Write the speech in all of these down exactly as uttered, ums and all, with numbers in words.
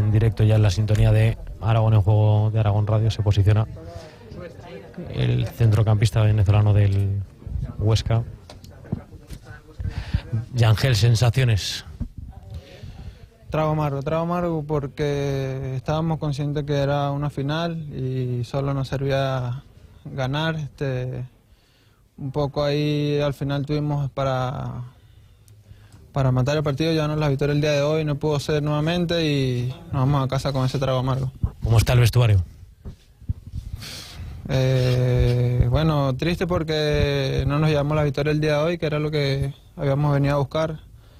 en directo ya en la sintonía de Aragón en Juego de Aragón Radio. Se posiciona el centrocampista venezolano del Huesca. Yangel, sensaciones. Trago amargo, trago amargo porque estábamos conscientes que era una final y solo nos servía ganar. Este, un poco ahí al final tuvimos para, para matar el partido, llevarnos la victoria el día de hoy, no pudo ser nuevamente y nos vamos a casa con ese trago amargo. ¿Cómo está el vestuario? Eh, bueno, triste porque no nos llevamos la victoria el día de hoy, que era lo que habíamos venido a buscar.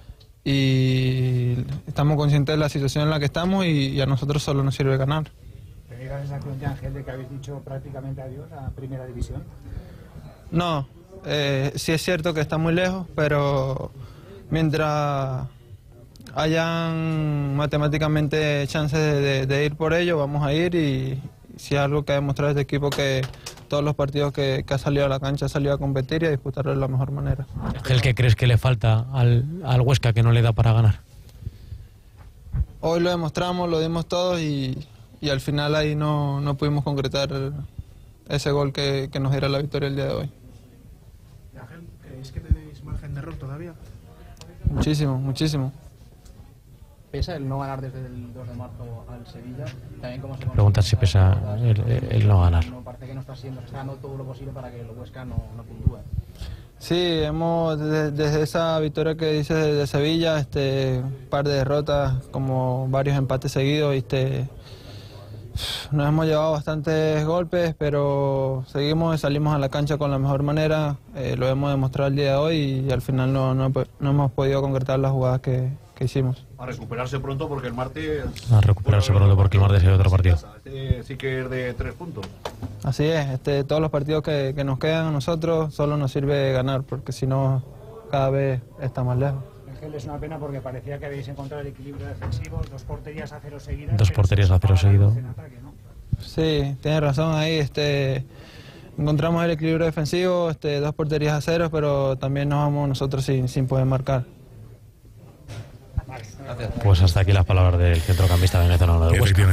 Y estamos conscientes de la situación en la que estamos y, y a nosotros solo nos sirve ganar. ¿Tenéis la sensación, Yangel, de que habéis dicho prácticamente adiós a Primera División? No, eh, sí es cierto que está muy lejos, pero mientras hayan matemáticamente chances de, de, de ir por ello, vamos a ir y si es algo que ha demostrado este equipo que todos los partidos que, que ha salido a la cancha ha salido a competir y a disputarlo de la mejor manera. Ángel, ¿qué crees que le falta al, al Huesca que no le da para ganar? Hoy lo demostramos, lo dimos todos y, y al final ahí no, no pudimos concretar ese gol que, que nos diera la victoria el día de hoy. Ángel, ¿creéis que tenéis margen de error todavía? Muchísimo, muchísimo. ¿Pesa el no ganar desde el dos de marzo al Sevilla? También cómo se Preguntar si pesa el, el no ganar. No, parece que no está siendo, se está dando todo lo posible para que el Huesca no, no puntúe. Sí, hemos desde, desde esa victoria que dices de, de Sevilla, este un par de derrotas, como varios empates seguidos, este, nos hemos llevado bastantes golpes, pero seguimos y salimos a la cancha con la mejor manera, eh, lo hemos demostrado el día de hoy y al final no, no, no hemos podido concretar las jugadas que, que hicimos. A recuperarse pronto porque el martes... A recuperarse pronto porque el martes hay otro partido. Este sí que es de tres puntos. Así es, este, todos los partidos que, que nos quedan a nosotros solo nos sirve ganar, porque si no cada vez está más lejos. Ángel, es una pena porque parecía que habéis encontrado el equilibrio defensivo, dos porterías a cero seguidas. Dos porterías a cero seguido. Ataque, ¿no? Sí, tienes razón ahí, este, encontramos el equilibrio defensivo, este, dos porterías a cero, pero también nos vamos nosotros sin, sin poder marcar. Pues hasta aquí las palabras del centrocampista venezolano del Huesca.